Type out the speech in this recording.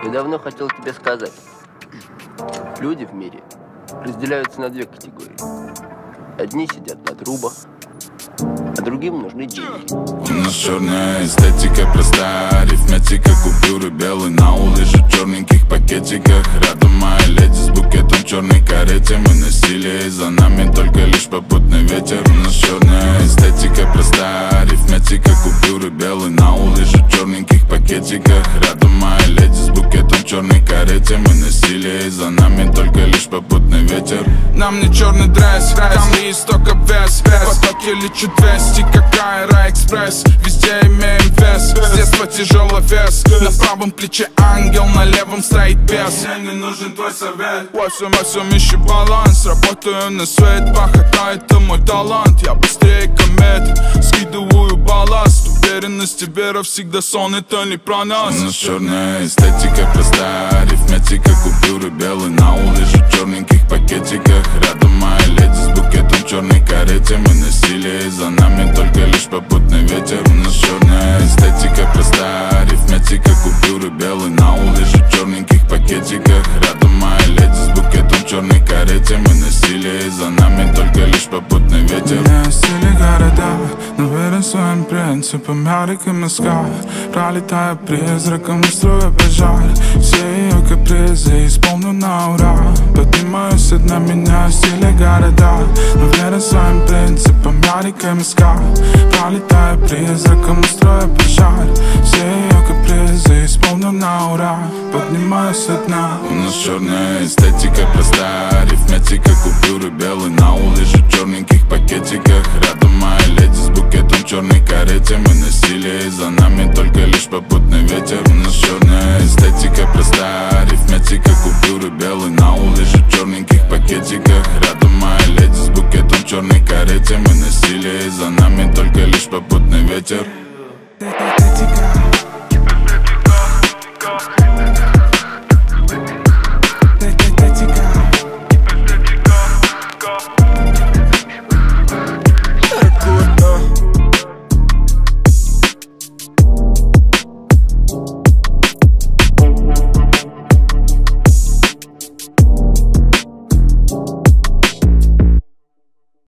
Я давно хотел тебе сказать. Люди в мире разделяются на две категории. Одни сидят на трубах, а другим нужны деньги. У нас черная эстетика, простая арифметика. Купюры белые на улиже, черненьких пакетиках. Рядом моя леди с букетом в черной карете. Мы насилие, и за нами только лишь попутный ветер. У нас черная эстетика, простая арифметика. Купюры белые на улиже, черненьких пакетиках. Рядом моя леди с букетом в черной карете. Мы насилие, и за нами только лишь попутный ветер. Нам не черный дресс, камни только вес. Потоки лечат 200, как Аэроэкспресс. Везде имеем вес, с детства тяжелый вес. На правом плече ангел, на левом стоит бес. Мне не нужен твой совет. Во всем ищу баланс. Работаю на свет, пахота это мой талант. Я быстрее комет, скидываю балласт. Уверенность и вера всегда сон, это не про нас. У нас черная эстетика, простая арифметика. Купюры белые на улиже, черненьких пакетиках. Рядом моя леди с букетом в черной карете. Мы насилие, и за нами только лишь попутный ветер. У нас черная эстетика, простая арифметика. Купюры белые на улиже, черненьких пакетиках. Рядом моя леди с букетом в черной карете. Мы насилие, и за нами только лишь попутный ветер. Меня стили города, но верен своим принципам. Я река Москва, пролетая призраком, устроя пожар. Все ее капризы исполню на ура. Поднимаюсь на меня в стиле города, но верен своим принципам. Я река Москва, пролетая призраком, устроя пожар. Все ее капризы исполню на ура. Поднимаюсь от дна. У нас черная эстетика, простая арифметика. Купюры белые на улиже, черненьких пакетиках. Рядом моя леди с букетом в черной карете. Мы насилие, и за нами только лишь попутный ветер. У нас черная эстетика, простая арифметика. Купюры белые на улиже, черненьких пакетиках. Рядом моя леди с букетом в черной карете. Мы насилие, и за нами только лишь попутный ветер. Эстетика.